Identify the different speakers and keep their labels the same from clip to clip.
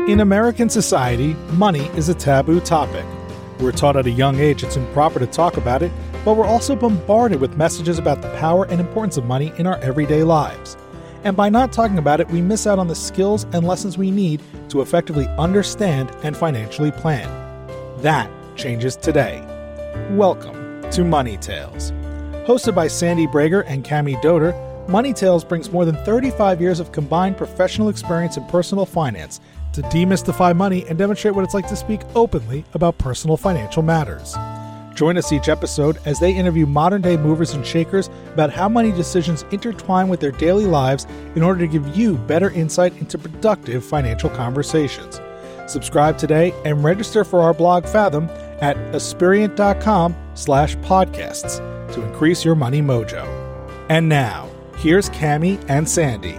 Speaker 1: In American society, money is a taboo topic. We're taught at a young age it's improper to talk about it, but we're also bombarded with messages about the power and importance of money in our everyday lives. And by not talking about it, we miss out on the skills and lessons we need to effectively understand and financially plan. That changes today. Welcome to Money Tales. Hosted by Sandy Brager and Cami Doder, Money Tales brings more than 35 years of combined professional experience in personal finance to demystify money and demonstrate what it's like to speak openly about personal financial matters. Join us each episode as they interview modern-day movers and shakers about how money decisions intertwine with their daily lives in order to give you better insight into productive financial conversations. Subscribe today and register for our blog Fathom at aspiriant.com/podcasts to increase your money mojo. And now, here's Cami and Sandy.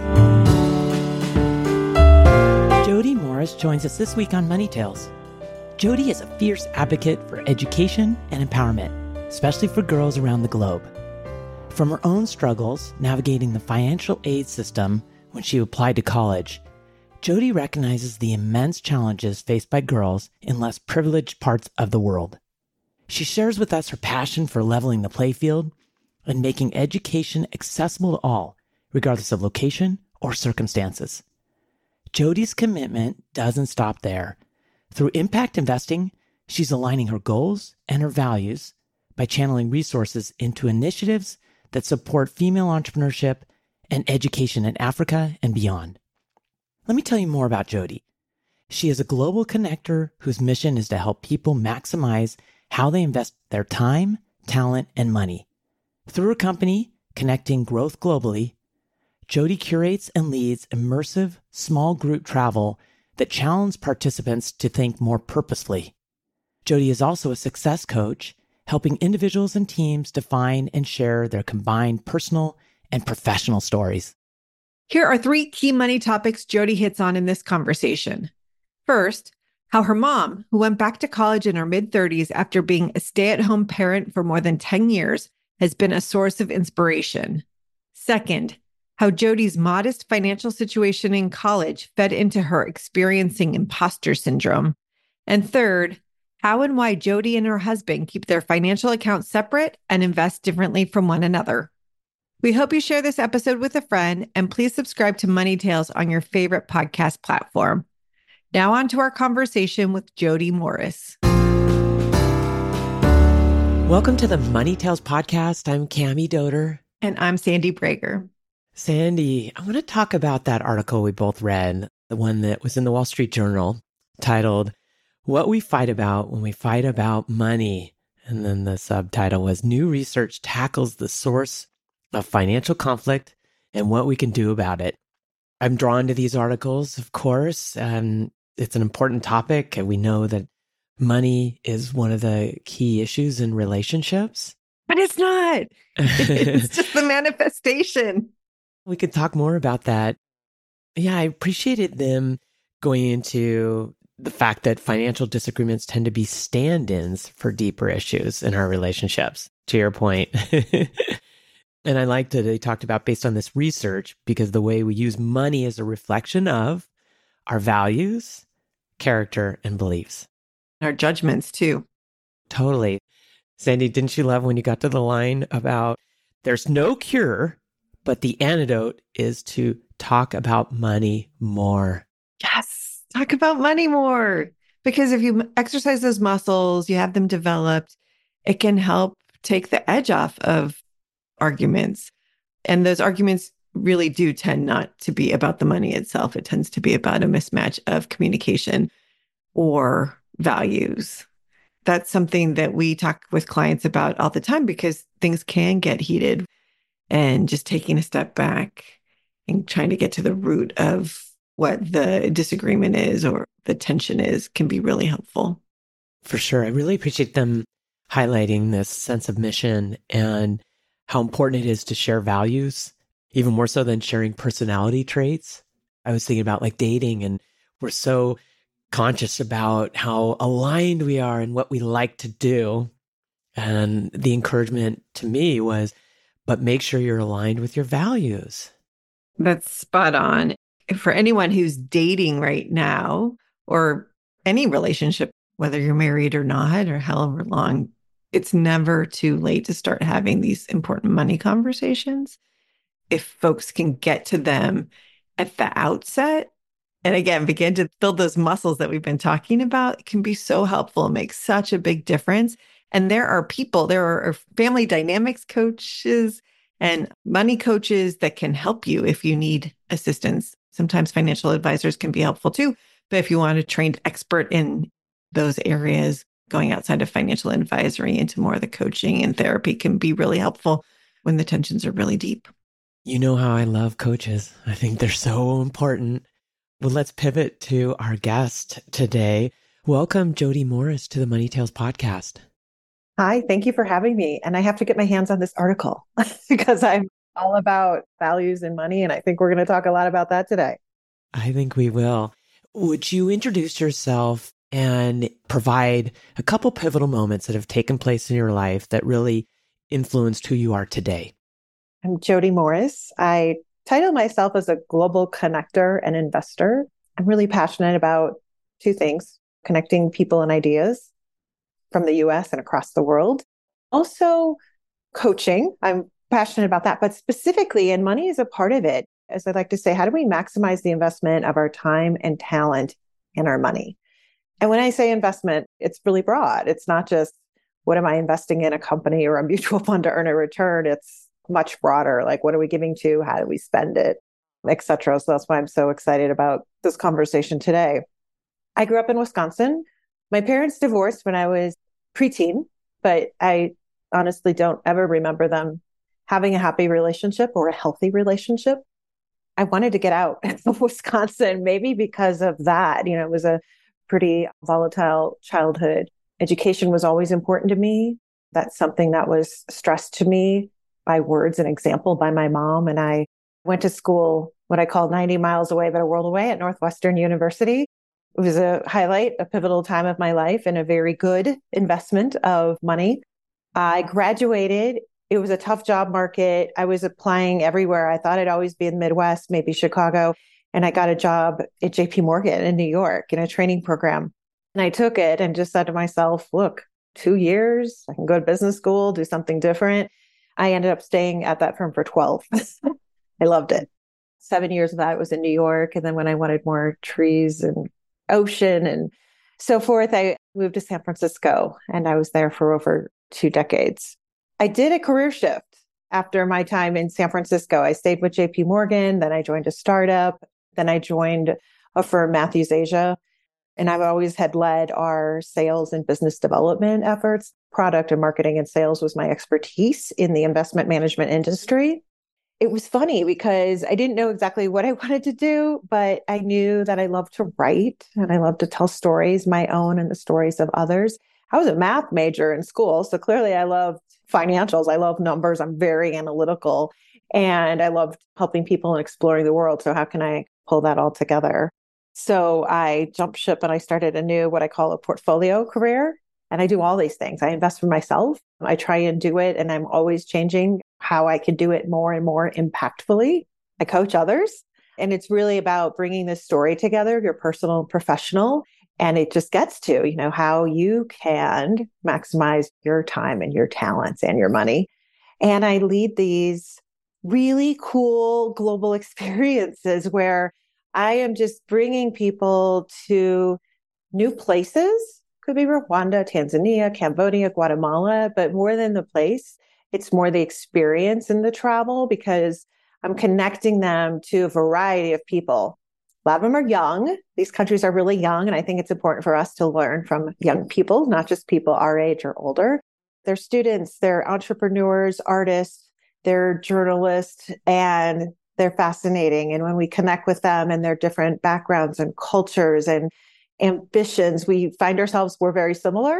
Speaker 2: Jody Morris joins us this week on Money Tales. Jody is a fierce advocate for education and empowerment, especially for girls around the globe. From her own struggles navigating the financial aid system when she applied to college, Jody recognizes the immense challenges faced by girls in less privileged parts of the world. She shares with us her passion for leveling the playfield and making education accessible to all, regardless of location or circumstances. Jody's commitment doesn't stop there. Through impact investing, she's aligning her goals and her values by channeling resources into initiatives that support female entrepreneurship and education in Africa and beyond. Let me tell you more about Jody. She is a global connector whose mission is to help people maximize how they invest their time, talent, and money. Through her company, Connecting Growth Globally, Jody curates and leads immersive, small group travel that challenge participants to think more purposefully. Jody is also a success coach, helping individuals and teams define and share their combined personal and professional stories.
Speaker 3: Here are 3 key money topics Jody hits on in this conversation. First, how her mom, who went back to college in her mid-30s after being a stay-at-home parent for more than 10 years, has been a source of inspiration. Second, how Jody's modest financial situation in college fed into her experiencing imposter syndrome. And third, how and why Jody and her husband keep their financial accounts separate and invest differently from one another. We hope you share this episode with a friend, and please subscribe to Money Tales on your favorite podcast platform. Now on to our conversation with Jody Morris.
Speaker 2: Welcome to the Money Tales podcast. I'm Cami Doder.
Speaker 3: And I'm Sandy Brager.
Speaker 2: Sandy, I want to talk about that article we both read, the one that was in the Wall Street Journal, titled, What We Fight About When We Fight About Money. And then the subtitle was, New Research Tackles the Source of Financial Conflict and What We Can Do About It. I'm drawn to these articles, of course, and it's an important topic. And we know that money is one of the key issues in relationships.
Speaker 3: But it's not. It's just the manifestation.
Speaker 2: We could talk more about that. Yeah, I appreciated them going into the fact that financial disagreements tend to be stand-ins for deeper issues in our relationships, to your point. And I liked that they talked about based on this research, because the way we use money is a reflection of our values, character, and beliefs.
Speaker 3: Our judgments, too.
Speaker 2: Totally. Sandy, didn't you love when you got to the line about there's no cure, but the antidote is to talk about money more?
Speaker 3: Yes, talk about money more. Because if you exercise those muscles, you have them developed, it can help take the edge off of arguments. And those arguments really do tend not to be about the money itself. It tends to be about a mismatch of communication or values. That's something that we talk with clients about all the time, because things can get heated. And just taking a step back and trying to get to the root of what the disagreement is or the tension is can be really helpful.
Speaker 2: For sure. I really appreciate them highlighting this sense of mission and how important it is to share values, even more so than sharing personality traits. I was thinking about like dating, and we're so conscious about how aligned we are and what we like to do. And the encouragement to me was, but make sure you're aligned with your values.
Speaker 3: That's spot on. For anyone who's dating right now, or any relationship, whether you're married or not, or however long, it's never too late to start having these important money conversations. If folks can get to them at the outset, and again, begin to build those muscles that we've been talking about, it can be so helpful, make such a big difference. And there are people, there are family dynamics coaches and money coaches that can help you if you need assistance. Sometimes financial advisors can be helpful too. But if you want a trained expert in those areas, going outside of financial advisory into more of the coaching and therapy can be really helpful when the tensions are really deep.
Speaker 2: You know how I love coaches. I think they're so important. Well, let's pivot to our guest today. Welcome, Jody Morris, to the Money Tales podcast.
Speaker 4: Hi, thank you for having me. And I have to get my hands on this article because I'm all about values and money. And I think we're going to talk a lot about that today.
Speaker 2: I think we will. Would you introduce yourself and provide a couple pivotal moments that have taken place in your life that really influenced who you are today?
Speaker 4: I'm Jody Morris. I title myself as a global connector and investor. I'm really passionate about two things: connecting people and ideas from the US and across the world. Also, coaching. I'm passionate about that, but specifically, and money is a part of it, as I like to say, how do we maximize the investment of our time and talent in our money? And when I say investment, it's really broad. It's not just what am I investing in a company or a mutual fund to earn a return. It's much broader. Like, what are we giving to? How do we spend it, et cetera? So that's why I'm so excited about this conversation today. I grew up in Wisconsin. My parents divorced when I was preteen, but I honestly don't ever remember them having a happy relationship or a healthy relationship. I wanted to get out of Wisconsin, maybe because of that. It was a pretty volatile childhood. Education was always important to me. That's something that was stressed to me by words and example by my mom. And I went to school, what I call 90 miles away, but a world away, at Northwestern University. It was a highlight, a pivotal time of my life, and a very good investment of money. I graduated. It was a tough job market. I was applying everywhere. I thought I'd always be in the Midwest, maybe Chicago. And I got a job at JP Morgan in New York in a training program. And I took it and just said to myself, look, 2 years, I can go to business school, do something different. I ended up staying at that firm for 12. I loved it. 7 years of that was in New York. And then when I wanted more trees and ocean and so forth, I moved to San Francisco, and I was there for over 2 decades. I did a career shift after my time in San Francisco. I stayed with JP Morgan, then I joined a startup, then I joined a firm, Matthews Asia, and I've always had led our sales and business development efforts. Product and marketing and sales was my expertise in the investment management industry. It was funny because I didn't know exactly what I wanted to do, but I knew that I loved to write and I loved to tell stories, my own and the stories of others. I was a math major in school, so clearly I loved financials. I love numbers. I'm very analytical, and I loved helping people and exploring the world. So how can I pull that all together? So I jumped ship and I started a new, what I call a portfolio career. And I do all these things. I invest for myself. I try and do it, and I'm always changing how I can do it more and more impactfully. I coach others, and it's really about bringing this story together, your personal and professional. And it just gets to, how you can maximize your time and your talents and your money. And I lead these really cool global experiences where I am just bringing people to new places. Could be Rwanda, Tanzania, Cambodia, Guatemala, but more than the place, it's more the experience and the travel, because I'm connecting them to a variety of people. A lot of them are young. These countries are really young. And I think it's important for us to learn from young people, not just people our age or older. They're students, they're entrepreneurs, artists, they're journalists, and they're fascinating. And when we connect with them and their different backgrounds and cultures and ambitions, we find ourselves, we're very similar,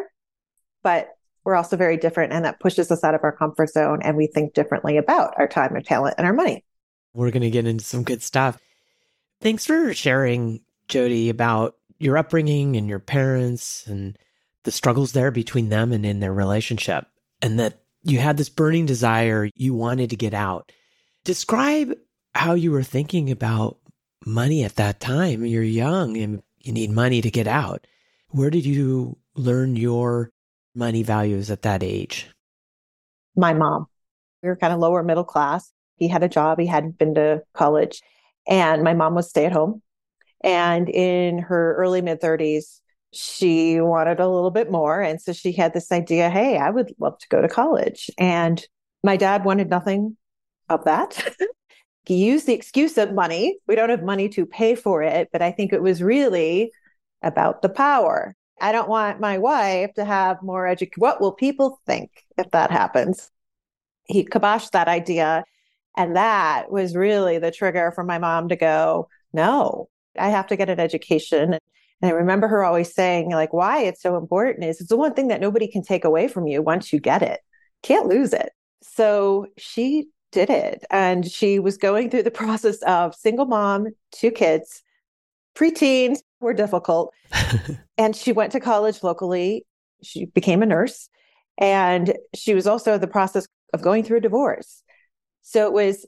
Speaker 4: but we're also very different. And that pushes us out of our comfort zone. And we think differently about our time, our talent, and our money.
Speaker 2: We're going to get into some good stuff. Thanks for sharing, Jody, about your upbringing and your parents and the struggles there between them and in their relationship, and that you had this burning desire, you wanted to get out. Describe how you were thinking about money at that time. You're young and you need money to get out. Where did you learn your money values at that age?
Speaker 4: My mom. We were kind of lower middle class. He had a job. He hadn't been to college. And my mom was stay at home. And in her early mid 30s, she wanted a little bit more. And so she had this idea, hey, I would love to go to college. And my dad wanted nothing of that. He used the excuse of money. We don't have money to pay for it. But I think it was really about the power. I don't want my wife to have more education. What will people think if that happens? He kiboshed that idea. And that was really the trigger for my mom to go, no, I have to get an education. And I remember her always saying, like, why it's so important is it's the one thing that nobody can take away from you once you get it. Can't lose it. So she did it. And she was going through the process of single mom, 2 kids, preteens were difficult. And she went to college locally. She became a nurse. And she was also in the process of going through a divorce. So it was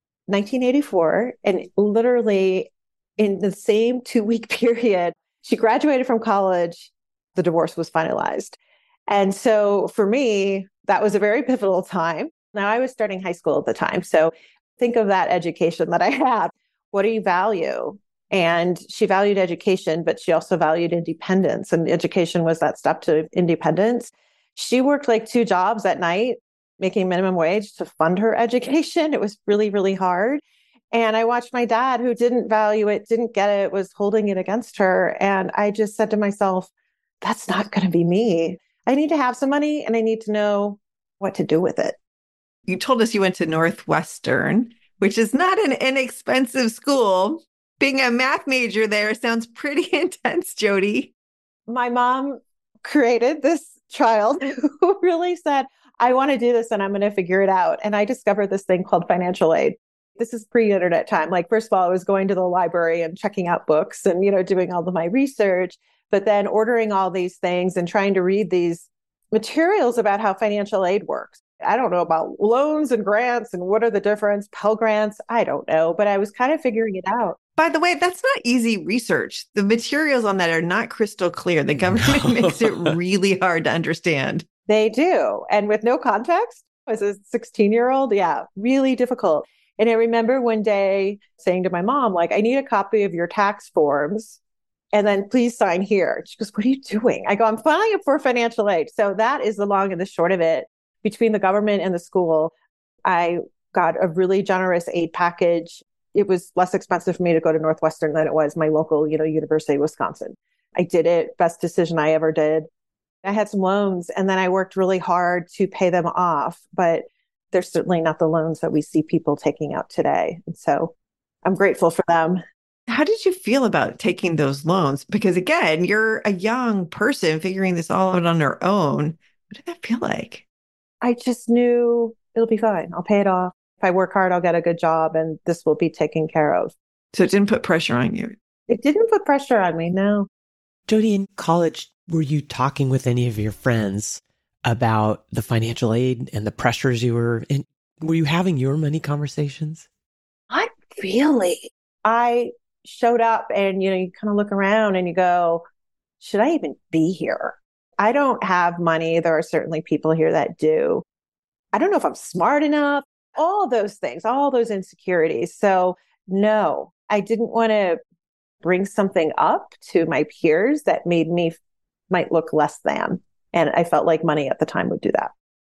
Speaker 4: 1984. And literally in the same 2-week period, she graduated from college, the divorce was finalized. And so for me, that was a very pivotal time. Now I was starting high school at the time. So think of that education that I had. What do you value? And she valued education, but she also valued independence. And education was that step to independence. She worked like 2 jobs at night, making minimum wage to fund her education. It was really, really hard. And I watched my dad, who didn't value it, didn't get it, was holding it against her. And I just said to myself, that's not going to be me. I need to have some money and I need to know what to do with it.
Speaker 3: You told us you went to Northwestern, which is not an inexpensive school. Being a math major there sounds pretty intense, Jody.
Speaker 4: My mom created this child who really said, I want to do this and I'm going to figure it out. And I discovered this thing called financial aid. This is pre-internet time. Like, first of all, I was going to the library and checking out books and, doing all of my research, but then ordering all these things and trying to read these materials about how financial aid works. I don't know about loans and grants and what are the difference, Pell Grants. I don't know, but I was kind of figuring it out.
Speaker 3: By the way, that's not easy research. The materials on that are not crystal clear. The government makes it really hard to understand.
Speaker 4: They do. And with no context, as a 16-year-old, yeah, really difficult. And I remember one day saying to my mom, like, I need a copy of your tax forms. And then please sign here. She goes, what are you doing? I go, I'm filing it for financial aid. So that is the long and the short of it. Between the government and the school, I got a really generous aid package. It was less expensive for me to go to Northwestern than it was my local, University of Wisconsin. I did it. Best decision I ever did. I had some loans and then I worked really hard to pay them off, but they're certainly not the loans that we see people taking out today. And so I'm grateful for them.
Speaker 3: How did you feel about taking those loans? Because again, you're a young person figuring this all out on their own. What did that feel like?
Speaker 4: I just knew it'll be fine. I'll pay it off. If I work hard, I'll get a good job and this will be taken care of.
Speaker 3: So it didn't put pressure on you?
Speaker 4: It didn't put pressure on me, no.
Speaker 2: Jody, in college, were you talking with any of your friends about the financial aid and the pressures you were in? Were you having your money conversations?
Speaker 4: Not really. I showed up and, you kind of look around and you go, should I even be here? I don't have money. There are certainly people here that do. I don't know if I'm smart enough, all those things, all those insecurities. So no, I didn't want to bring something up to my peers that made me might look less than. And I felt like money at the time would do that.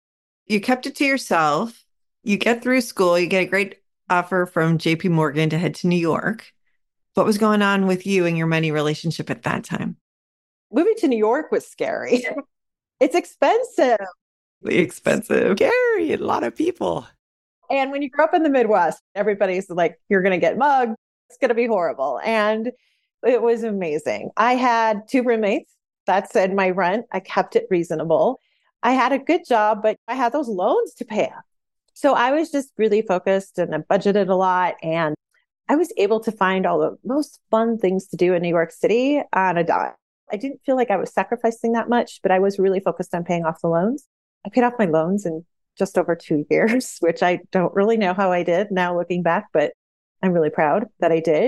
Speaker 3: You kept it to yourself. You get through school. You get a great offer from JP Morgan to head to New York. What was going on with you and your money relationship at that time?
Speaker 4: Moving to New York was scary. It's expensive.
Speaker 3: Expensive.
Speaker 2: Scary. A lot of people.
Speaker 4: And when you grow up in the Midwest, everybody's like, you're going to get mugged. It's going to be horrible. And it was amazing. I had 2 roommates. That said, my rent, I kept it reasonable. I had a good job, but I had those loans to pay off. So I was just really focused and I budgeted a lot. And I was able to find all the most fun things to do in New York City on a dime. I didn't feel like I was sacrificing that much, but I was really focused on paying off the loans. I paid off my loans in just over 2 years, which I don't really know how I did now looking back, but I'm really proud that I did.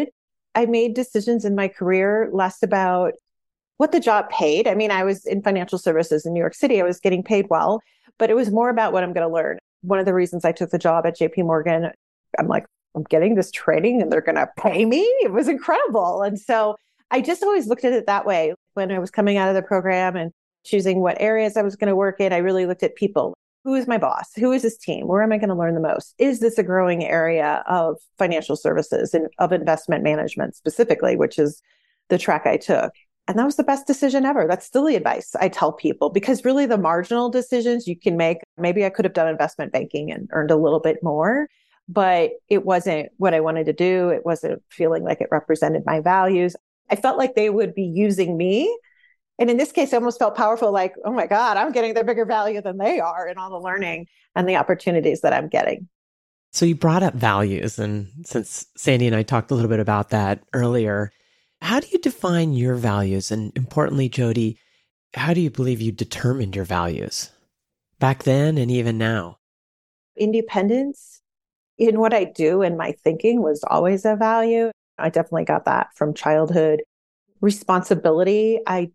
Speaker 4: I made decisions in my career less about what the job paid. I mean, I was in financial services in New York City. I was getting paid well, but it was more about what I'm going to learn. One of the reasons I took the job at JP Morgan, I'm like, I'm getting this training and they're going to pay me. It was incredible. And so I just always looked at it that way. When I was coming out of the program and choosing what areas I was going to work in, I really looked at people. Who is my boss? Who is this team? Where am I going to learn the most? Is this a growing area of financial services and of investment management specifically, which is the track I took? And that was the best decision ever. That's still the advice I tell people, because really the marginal decisions you can make, maybe I could have done investment banking and earned a little bit more, but it wasn't what I wanted to do. It wasn't feeling like it represented my values. I felt like they would be using me. And in this case, I almost felt powerful, like, oh my God, I'm getting the bigger value than they are in all the learning and the opportunities that I'm getting.
Speaker 2: So you brought up values. And since Sandy and I talked a little bit about that earlier, how do you define your values? And importantly, Jody, how do you believe you determined your values back then and even now?
Speaker 4: Independence in what I do and my thinking was always a value. I definitely got that from childhood. Responsibility, I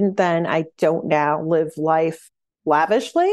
Speaker 4: don't now live life lavishly.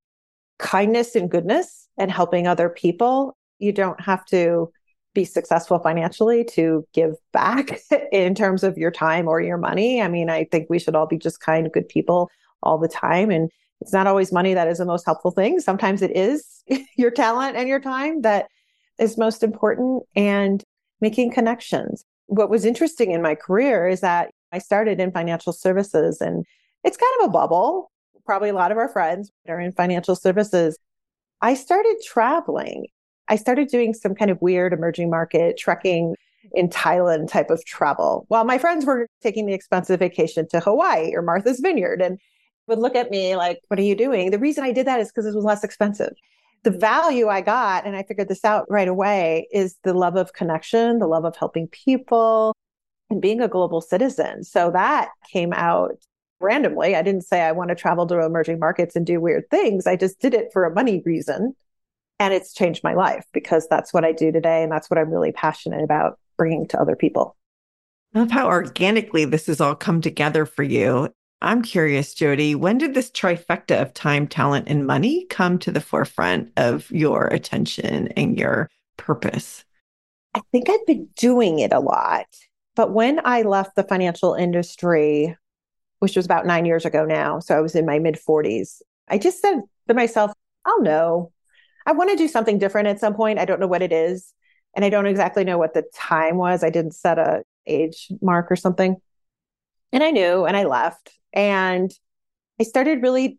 Speaker 4: Kindness and goodness and helping other people. You don't have to be successful financially to give back in terms of your time or your money. I mean, I think we should all be just kind, good people all the time. And it's not always money that is the most helpful thing. Sometimes it is your talent and your time that is most important, and making connections. What was interesting in my career is that I started in financial services, and it's kind of a bubble. Probably a lot of our friends are in financial services. I started traveling. I started doing some kind of weird emerging market trekking in Thailand type of travel, while my friends were taking the expensive vacation to Hawaii or Martha's Vineyard, and would look at me like, what are you doing? The reason I did that is because it was less expensive. The value I got, and I figured this out right away, is the love of connection, the love of helping people, and being a global citizen. So that came out randomly. I didn't say I want to travel to emerging markets and do weird things. I just did it for a money reason. And it's changed my life because that's what I do today. And that's what I'm really passionate about bringing to other people.
Speaker 3: I love how organically this has all come together for you. I'm curious, Jody, when did this trifecta of time, talent, and money come to the forefront of your attention and your purpose?
Speaker 4: I think I've been doing it a lot. But when I left the financial industry, which was about 9 years ago now, so I was in my mid-40s, I just said to myself, I'll know. I want to do something different at some point. I don't know what it is. And I don't exactly know what the time was. I didn't set a age mark or something. And I knew, and I left. And I started really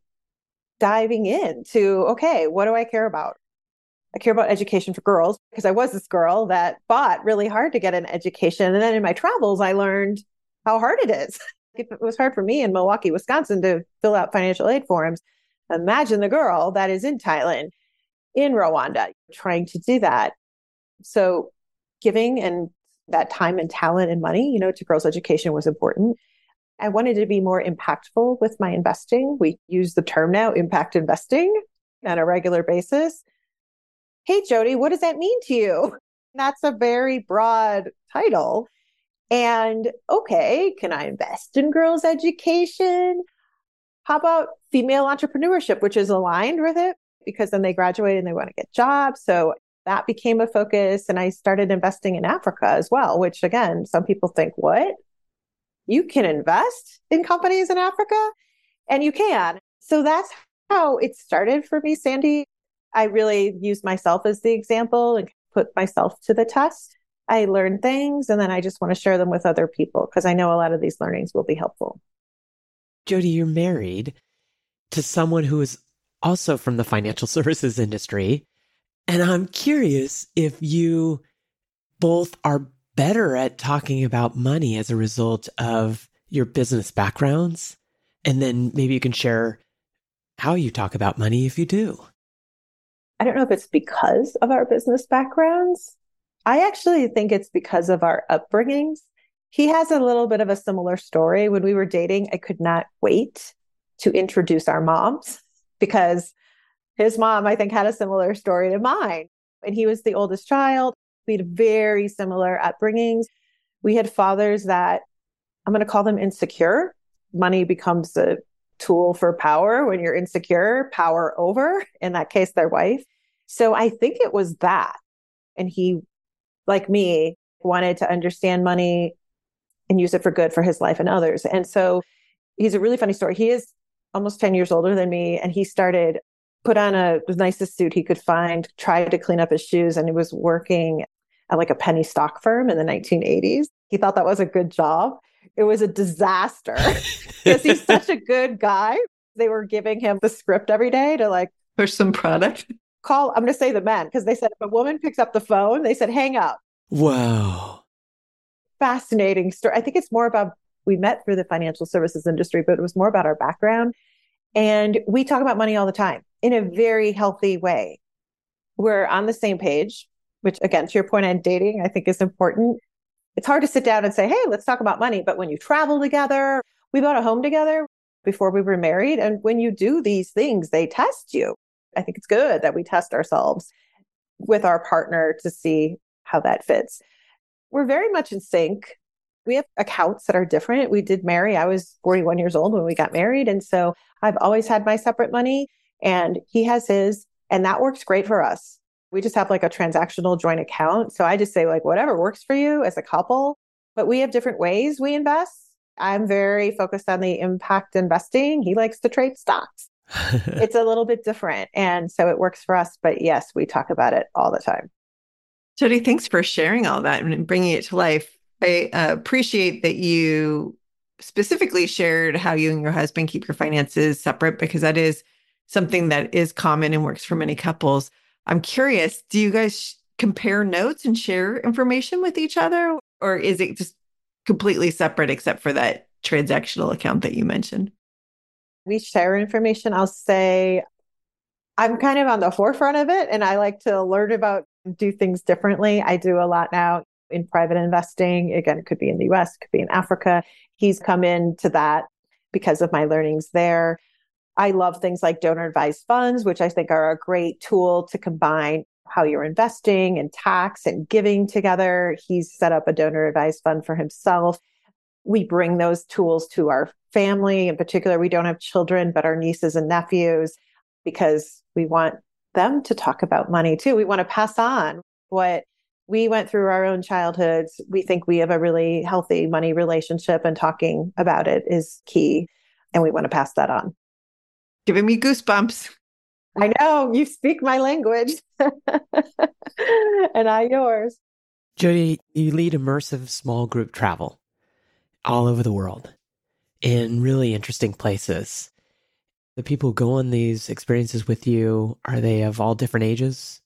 Speaker 4: diving into, okay, what do I care about? I care about education for girls because I was this girl that fought really hard to get an education. And then in my travels, I learned how hard it is. If it was hard for me in Milwaukee, Wisconsin to fill out financial aid forms, imagine the girl that is in Thailand, in Rwanda, trying to do that. So giving and that time and talent and money, to girls' education was important. I wanted to be more impactful with my investing. We use the term now, impact investing, on a regular basis. Hey, Jody, what does that mean to you? That's a very broad title. And okay, can I invest in girls' education? How about female entrepreneurship, which is aligned with it? Because then they graduate and they want to get jobs. So that became a focus. And I started investing in Africa as well, which again, some people think, what? You can invest in companies in Africa? And you can. So that's how it started for me, Sandy. I really used myself as the example and put myself to the test. I learned things and then I just want to share them with other people because I know a lot of these learnings will be helpful.
Speaker 2: Jody, you're married to someone who is also from the financial services industry. And I'm curious if you both are better at talking about money as a result of your business backgrounds. And then maybe you can share how you talk about money if you do.
Speaker 4: I don't know if it's because of our business backgrounds. I actually think it's because of our upbringings. He has a little bit of a similar story. When we were dating, I could not wait to introduce our moms because his mom, I think, had a similar story to mine. And he was the oldest child. We had very similar upbringings. We had fathers that I'm going to call them insecure. Money becomes a tool for power when you're insecure, power over, in that case, their wife. So I think it was that. And he, like me, wanted to understand money and use it for good for his life and others. And so he's a really funny story. He is almost 10 years older than me. And he started, put on the nicest suit he could find, tried to clean up his shoes. And he was working at like a penny stock firm in the 1980s. He thought that was a good job. It was a disaster because he's such a good guy. They were giving him the script every day to like
Speaker 3: push some product.
Speaker 4: Call, I'm going to say the men, because they said if a woman picks up the phone, they said, hang up.
Speaker 2: Wow.
Speaker 4: Fascinating story. I think it's more about, we met through the financial services industry, but it was more about our background. And we talk about money all the time in a very healthy way. We're on the same page, which again, to your point on dating, I think is important. It's hard to sit down and say, hey, let's talk about money. But when you travel together, we bought a home together before we were married. And when you do these things, they test you. I think it's good that we test ourselves with our partner to see how that fits. We're very much in sync. We have accounts that are different. We did marry. I was 41 years old when we got married. And so I've always had my separate money and he has his, and that works great for us. We just have like a transactional joint account. So I just say like, whatever works for you as a couple, but we have different ways we invest. I'm very focused on the impact investing. He likes to trade stocks. It's a little bit different. And so it works for us. But yes, we talk about it all the time.
Speaker 3: Jody, thanks for sharing all that and bringing it to life. I appreciate that you specifically shared how you and your husband keep your finances separate, because that is something that is common and works for many couples. I'm curious, do you guys compare notes and share information with each other? Or is it just completely separate except for that transactional account that you mentioned?
Speaker 4: We share information. I'll say I'm kind of on the forefront of it and I like to learn about, do things differently. I do a lot now in private investing. Again, it could be in the US, it could be in Africa. He's come into that because of my learnings there. I love things like donor advised funds, which I think are a great tool to combine how you're investing and tax and giving together. He's set up a donor advised fund for himself. We bring those tools to our family. In particular, we don't have children, but our nieces and nephews, because we want them to talk about money too. We want to pass on what we went through our own childhoods. We think we have a really healthy money relationship and talking about it is key. And we want to pass that on.
Speaker 3: Giving me goosebumps.
Speaker 4: I know, you speak my language and I yours.
Speaker 2: Jody, you lead immersive small group travel all over the world in really interesting places. The people who go on these experiences with you, are they of all different ages?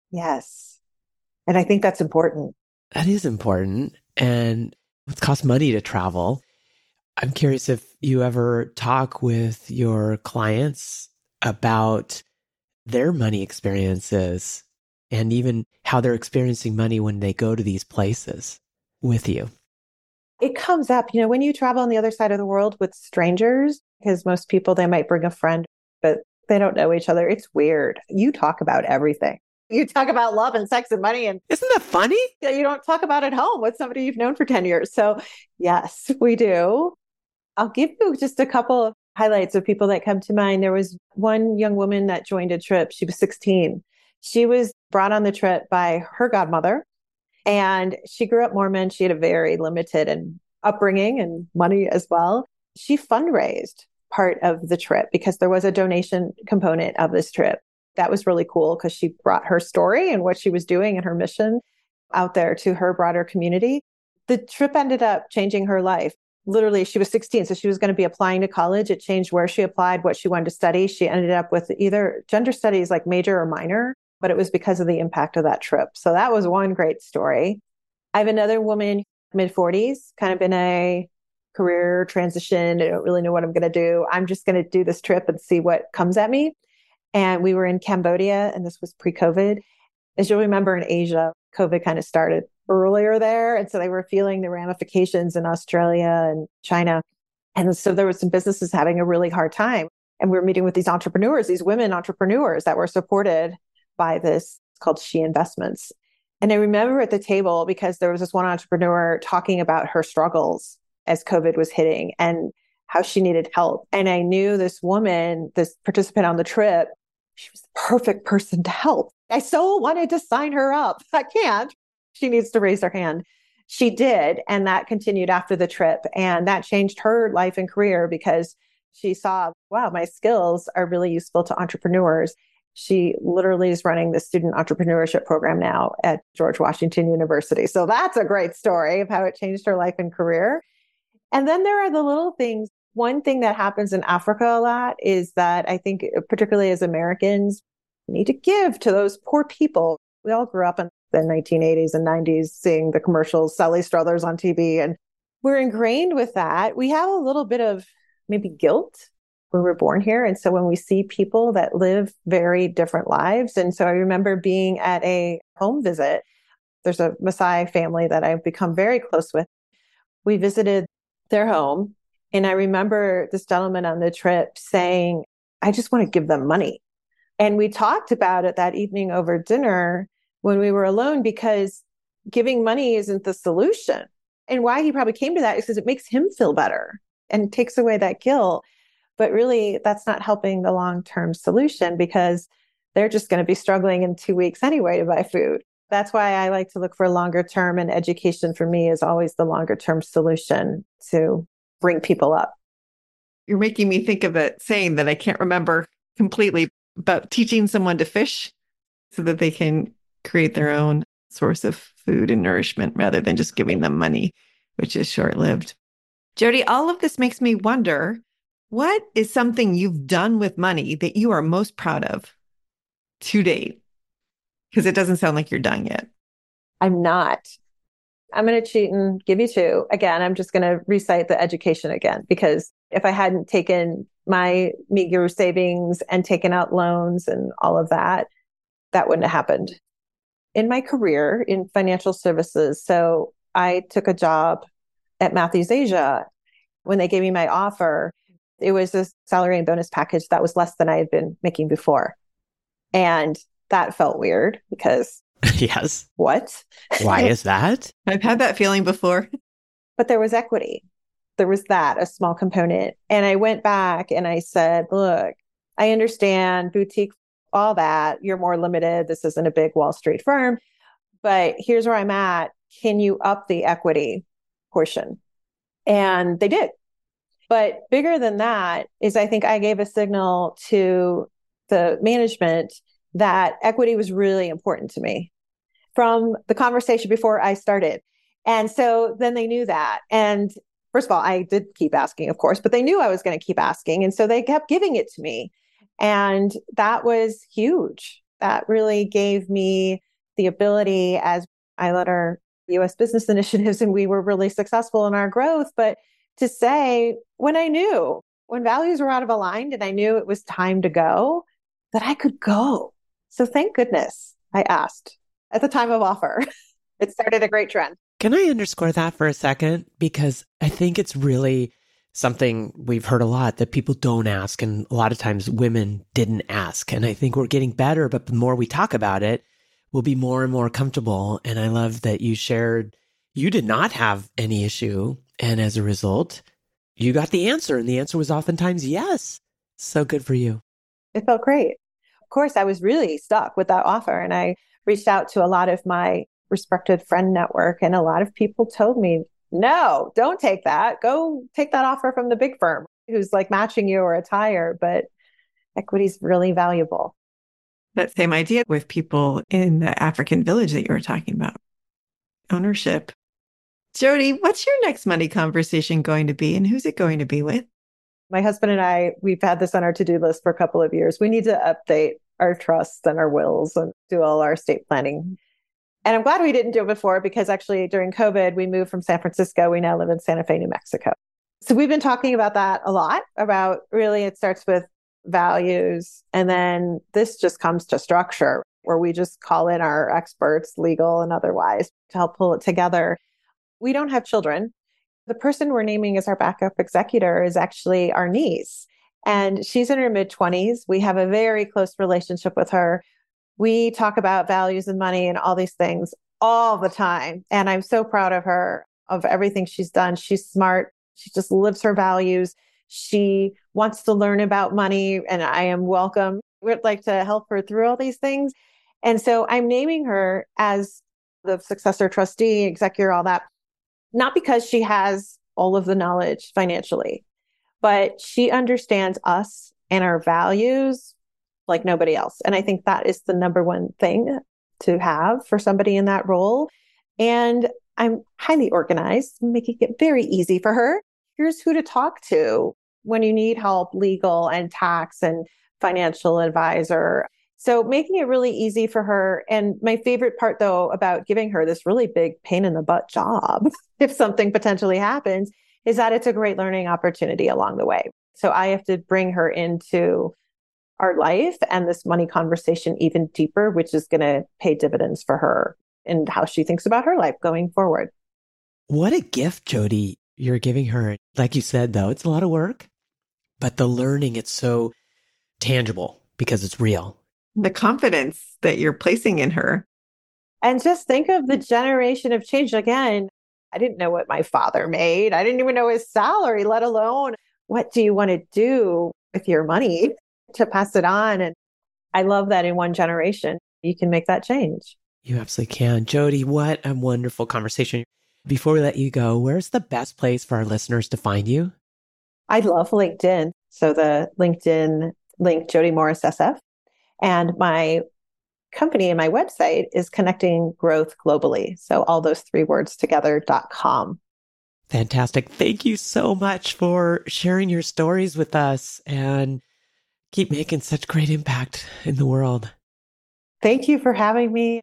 Speaker 4: Yes. And I think that's important.
Speaker 2: That is important. And it costs money to travel. I'm curious if you ever talk with your clients about their money experiences and even how they're experiencing money when they go to these places with you.
Speaker 4: It comes up, when you travel on the other side of the world with strangers, because most people, they might bring a friend, but they don't know each other. It's weird. You talk about everything. You talk about love and sex and money. And
Speaker 2: isn't that funny?
Speaker 4: You don't talk about at home with somebody you've known for 10 years. So yes, we do. I'll give you just a couple of highlights of people that come to mind. There was one young woman that joined a trip. She was 16. She was brought on the trip by her godmother. And she grew up Mormon. She had a very limited upbringing and money as well. She fundraised part of the trip because there was a donation component of this trip. That was really cool because she brought her story and what she was doing and her mission out there to her broader community. The trip ended up changing her life. Literally, she was 16, so she was going to be applying to college. It changed where she applied, what she wanted to study. She ended up with either gender studies, like major or minor, but it was because of the impact of that trip. So that was one great story. I have another woman, mid-40s, kind of in a career transition. I don't really know what I'm going to do. I'm just going to do this trip and see what comes at me. And we were in Cambodia, and this was pre-COVID. As you'll remember, in Asia, COVID kind of started earlier there. And so they were feeling the ramifications in Australia and China. And so there were some businesses having a really hard time. And we were meeting with these entrepreneurs, these women entrepreneurs that were supported by this, it's called She Investments. And I remember at the table, because there was this one entrepreneur talking about her struggles as COVID was hitting and how she needed help. And I knew this woman, this participant on the trip, she was the perfect person to help. I so wanted to sign her up. I can't. She needs to raise her hand. She did. And that continued after the trip. And that changed her life and career because she saw, wow, my skills are really useful to entrepreneurs. She literally is running the student entrepreneurship program now at George Washington University. So that's a great story of how it changed her life and career. And then there are the little things. One thing that happens in Africa a lot is that I think, particularly as Americans, we need to give to those poor people. We all grew up in the 1980s and 90s seeing the commercials, Sally Struthers on TV, and we're ingrained with that. We have a little bit of maybe guilt when we're born here. And so when we see people that live very different lives, and so I remember being at a home visit. There's a Maasai family that I've become very close with. We visited their home. And I remember this gentleman on the trip saying, I just want to give them money. And we talked about it that evening over dinner when we were alone, because giving money isn't the solution. And why he probably came to that is because it makes him feel better and takes away that guilt. But really, that's not helping the long-term solution because they're just going to be struggling in 2 weeks anyway to buy food. That's why I like to look for longer term, and education for me is always the longer term solution to bring people up.
Speaker 3: You're making me think of a saying that I can't remember completely about teaching someone to fish so that they can create their own source of food and nourishment rather than just giving them money, which is short-lived. Jody, all of this makes me wonder, what is something you've done with money that you are most proud of to date? Because it doesn't sound like you're done yet.
Speaker 4: I'm not. I'm going to cheat and give you two. Again, I'm just going to recite the education again, because if I hadn't taken my meager savings and taken out loans and all of that, that wouldn't have happened. In my career in financial services, so I took a job at Matthews Asia. When they gave me my offer, it was a salary and bonus package that was less than I had been making before. And that felt weird because
Speaker 2: Yes.
Speaker 4: what?
Speaker 2: Why is that?
Speaker 3: I've had that feeling before.
Speaker 4: But there was equity. There was that, a small component. And I went back and I said, look, I understand boutique, all that. You're more limited. This isn't a big Wall Street firm. But here's where I'm at. Can you up the equity portion? And they did. But bigger than that is I think I gave a signal to the management that equity was really important to me from the conversation before I started. And so then they knew that. And first of all, I did keep asking, of course, but they knew I was going to keep asking. And so they kept giving it to me. And that was huge. That really gave me the ability, as I led our US business initiatives and we were really successful in our growth, but to say when I knew, when values were out of aligned and I knew it was time to go, that I could go. So thank goodness I asked at the time of offer. It started a great trend.
Speaker 2: Can I underscore that for a second? Because I think it's really something we've heard a lot that people don't ask. And a lot of times women didn't ask. And I think we're getting better, but the more we talk about it, we'll be more and more comfortable. And I love that you shared you did not have any issue. And as a result, you got the answer. And the answer was oftentimes yes. So good for you.
Speaker 4: It felt great. Of course, I was really stuck with that offer. And I reached out to a lot of my respected friend network. And a lot of people told me, no, don't take that. Go take that offer from the big firm who's like matching you or a tire. But equity is really valuable.
Speaker 3: That same idea with people in the African village that you were talking about. Ownership. Jody, what's your next money conversation going to be and who's it going to be with?
Speaker 4: My husband and I, we've had this on our to-do list for a couple of years. We need to update our trusts and our wills and do all our estate planning. And I'm glad we didn't do it before because actually during COVID, we moved from San Francisco. We now live in Santa Fe, New Mexico. So we've been talking about that a lot, about really it starts with values. And then this just comes to structure where we just call in our experts, legal and otherwise, to help pull it together. We don't have children. The person we're naming as our backup executor is actually our niece. And she's in her mid-20s. We have a very close relationship with her. We talk about values and money and all these things all the time. And I'm so proud of her, of everything she's done. She's smart. She just lives her values. She wants to learn about money, and I am welcome. We'd like to help her through all these things. And so I'm naming her as the successor trustee, executor, all that, not because she has all of the knowledge financially, but she understands us and our values like nobody else. And I think that is the number one thing to have for somebody in that role. And I'm highly organized, making it very easy for her. Here's who to talk to when you need help, legal and tax and financial advisor. So making it really easy for her. And my favorite part, though, about giving her this really big pain in the butt job, if something potentially happens, is that it's a great learning opportunity along the way. So I have to bring her into our life and this money conversation even deeper, which is going to pay dividends for her and how she thinks about her life going forward.
Speaker 2: What a gift, Jody, you're giving her. Like you said, though, it's a lot of work, but the learning, it's so tangible because it's real.
Speaker 3: The confidence that you're placing in her.
Speaker 4: And just think of the generation of change. Again, I didn't know what my father made. I didn't even know his salary, let alone what do you want to do with your money to pass it on. And I love that in one generation, you can make that change.
Speaker 2: You absolutely can. Jody, what a wonderful conversation. Before we let you go, where's the best place for our listeners to find you?
Speaker 4: I love LinkedIn. So the LinkedIn link, Jody Morris SF. And my company and my website is Connecting Growth Globally. So all those three words together.com.
Speaker 2: Fantastic. Thank you so much for sharing your stories with us and keep making such great impact in the world.
Speaker 4: Thank you for having me.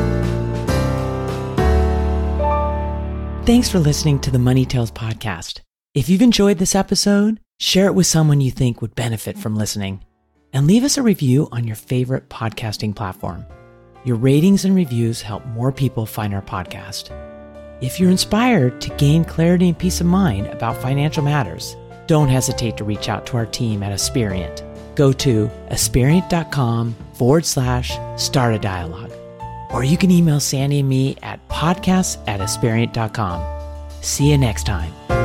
Speaker 2: Thanks for listening to the Money Tales podcast. If you've enjoyed this episode, share it with someone you think would benefit from listening. And leave us a review on your favorite podcasting platform. Your ratings and reviews help more people find our podcast. If you're inspired to gain clarity and peace of mind about financial matters, don't hesitate to reach out to our team at Asperient. Go to Asperient.com/start a dialogue. Or you can email Sandy and me at podcasts@Asperient.com. See you next time.